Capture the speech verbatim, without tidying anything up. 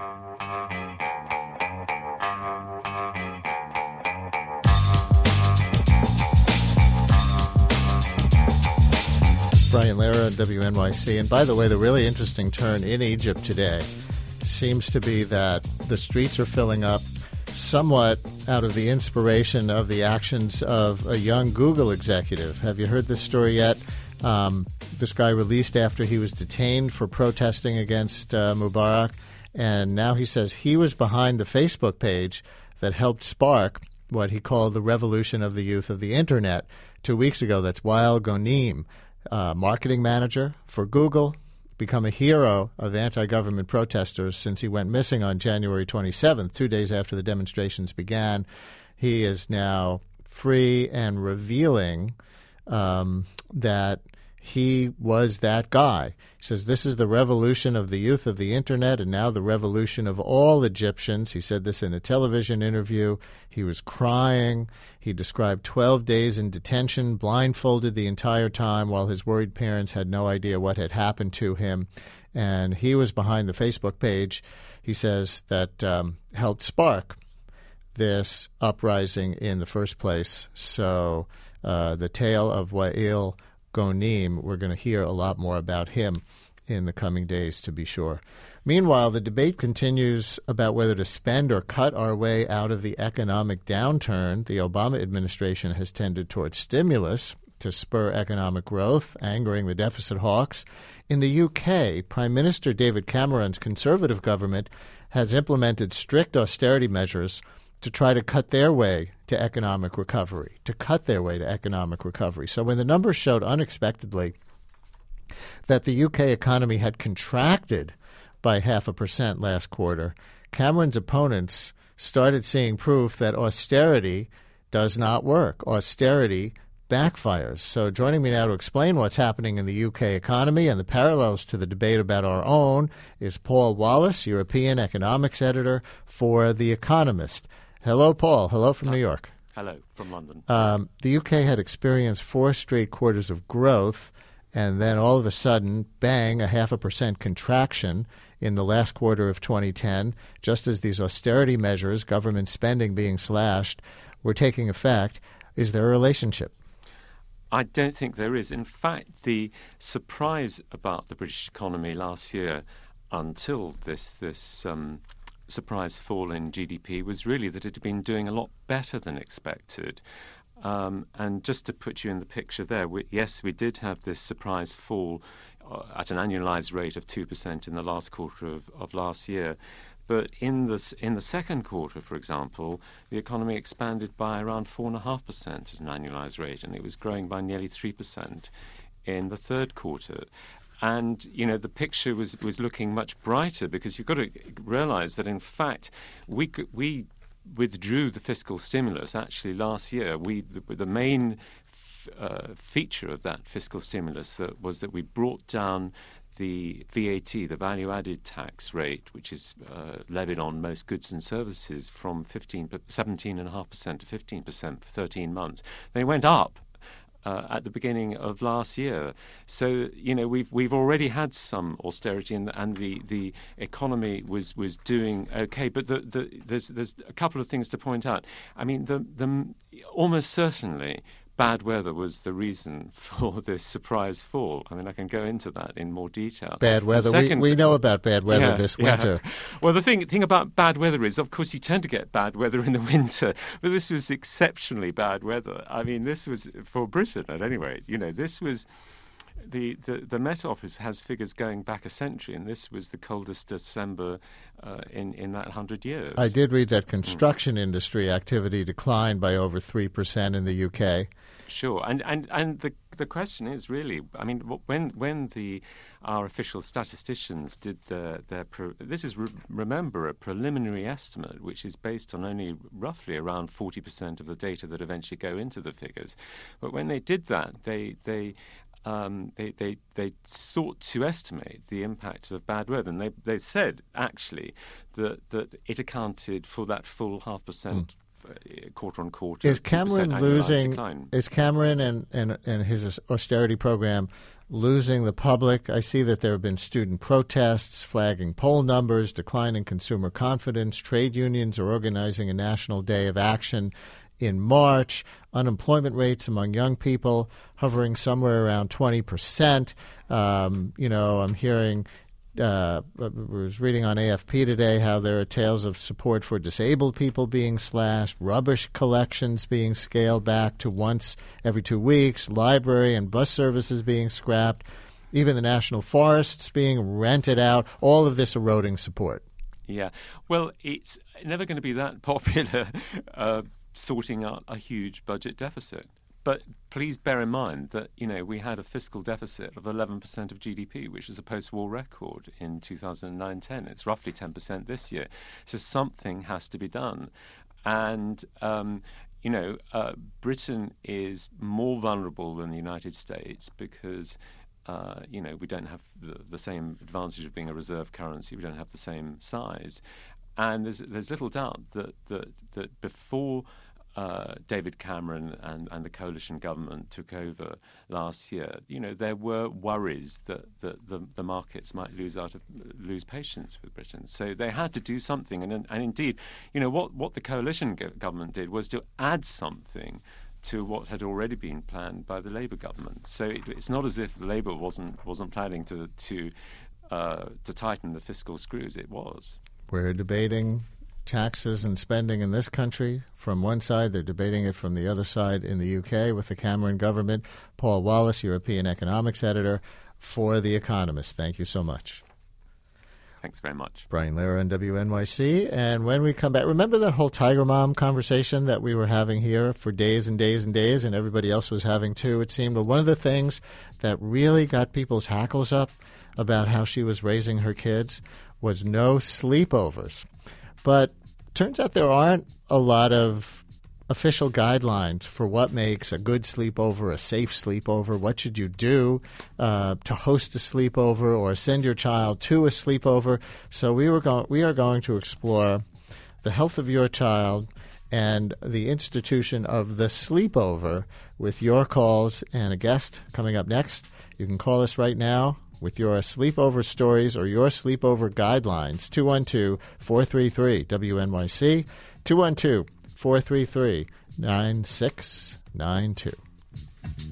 Brian Lara, W N Y C. And by the way, the really interesting turn in Egypt today seems to be that the streets are filling up somewhat out of the inspiration of the actions of a young Google executive. Have you heard this story yet? Um, this guy released after he was detained for protesting against uh, Mubarak, and now he says he was behind the Facebook page that helped spark what he called the revolution of the youth of the Internet two weeks ago. That's Wael Ghonim, uh, marketing manager for Google, become a hero of anti-government protesters since he went missing on January twenty-seventh, two days after the demonstrations began. He is now free and revealing um, that he was that guy. He says, this is the revolution of the youth of the Internet and now the revolution of all Egyptians. He said this in a television interview. He was crying. He described twelve days in detention, blindfolded the entire time while his worried parents had no idea what had happened to him. And he was behind the Facebook page, he says, that um, helped spark this uprising in the first place. So uh, the tale of Wael Ghonim, we're going to hear a lot more about him in the coming days, to be sure. Meanwhile, the debate continues about whether to spend or cut our way out of the economic downturn. The Obama administration has tended towards stimulus to spur economic growth, angering the deficit hawks. In the U K, Prime Minister David Cameron's Conservative government has implemented strict austerity measures to try to cut their way to economic recovery, to cut their way to economic recovery. So when the numbers showed unexpectedly that the U K economy had contracted by half a percent last quarter, Cameron's opponents started seeing proof that austerity does not work. Austerity backfires. So joining me now to explain what's happening in the U K economy and the parallels to the debate about our own is Paul Wallace, European economics editor for The Economist. Hello, Paul. Hello from New York. Hello from London. Um, the U K had experienced four straight quarters of growth, and then all of a sudden, bang, a half a percent contraction in the last quarter of twenty ten, just as these austerity measures, government spending being slashed, were taking effect. Is there a relationship? I don't think there is. In fact, the surprise about the British economy last year until this this um, surprise fall in G D P was really that it had been doing a lot better than expected. Um, and just to put you in the picture there, we, yes, we did have this surprise fall uh, at an annualized rate of two percent in the last quarter of, of last year. But in the, in the second quarter, for example, the economy expanded by around four point five percent at an annualized rate, and it was growing by nearly three percent in the third quarter. And, you know, the picture was, was looking much brighter because you've got to realize that, in fact, we we withdrew the fiscal stimulus. Actually, last year, we the, the main f- uh, feature of that fiscal stimulus uh, was that we brought down the V A T, the value-added tax rate, which is uh, levied on most goods and services, from fifteen, seventeen point five percent to fifteen percent for thirteen months. They went up Uh, at the beginning of last year. So, you know, we've we've already had some austerity and, and the, the economy was, was doing okay. But the, the, there's there's a couple of things to point out. I mean, the the almost certainly bad weather was the reason for this surprise fall. I mean, I can go into that in more detail. Bad weather. Second, we, we know about bad weather yeah, this winter. Yeah. Well, the thing thing about bad weather is, of course, you tend to get bad weather in the winter, but this was exceptionally bad weather. I mean, this was, for Britain at any rate, you know, this was, the, the, the Met Office has figures going back a century, and this was the coldest December uh, in, in that hundred years. I did read that construction mm. industry activity declined by over three percent in the U K. Sure, and and and the the question is really, I mean, when when the our official statisticians did their their pro, this is re, remember a preliminary estimate which is based on only roughly around forty percent of the data that eventually go into the figures, but when they did that, they they. Um, they, they they sought to estimate the impact of bad weather, and they they said actually that that it accounted for that full half percent. Mm. Quarter on quarter. Is Cameron losing? Decline. Is Cameron and, and, and his austerity program losing the public. I see that there have been student protests, flagging poll numbers, declining consumer confidence. Trade unions are organizing a national day of action in March. Unemployment rates among young people hovering somewhere around twenty percent. Um, you know, I'm hearing, uh, I was reading on A F P today how there are tales of support for disabled people being slashed, rubbish collections being scaled back to once every two weeks, library and bus services being scrapped, even the national forests being rented out, all of this eroding support. Yeah, well, it's never going to be that popular uh, sorting out a huge budget deficit. But please bear in mind that, you know, we had a fiscal deficit of eleven percent of G D P, which is a post-war record in two thousand nine ten. It's roughly ten percent this year. So something has to be done. And, um, you know, uh, Britain is more vulnerable than the United States because, uh, you know, we don't have the, the same advantage of being a reserve currency. We don't have the same size. And there's, there's little doubt that, that, that before Uh, David Cameron and, and the coalition government took over last year, you know, there were worries that, that the, the markets might lose out of lose patience with Britain. So they had to do something, and and indeed, you know, what what the coalition go- government did was to add something to what had already been planned by the Labour government. So it, it's not as if Labour wasn't wasn't planning to to uh, to tighten the fiscal screws. It was. We're debating taxes and spending in this country from one side. They're debating it from the other side in the U K with the Cameron government. Paul Wallace, European economics editor for The Economist. Thank you so much. Thanks very much. Brian Lehrer on W N Y C. And when we come back, remember that whole Tiger Mom conversation that we were having here for days and days and days, and everybody else was having too, it seemed. Well, one of the things that really got people's hackles up about how she was raising her kids was no sleepovers. But turns out there aren't a lot of official guidelines for what makes a good sleepover, a safe sleepover. What should you do uh, to host a sleepover or send your child to a sleepover? So we were going. We are going to explore the health of your child and the institution of the sleepover with your calls and a guest coming up next. You can call us right now with your sleepover stories or your sleepover guidelines, two one two, four three three, W N Y C, two one two, four three three, nine six nine two.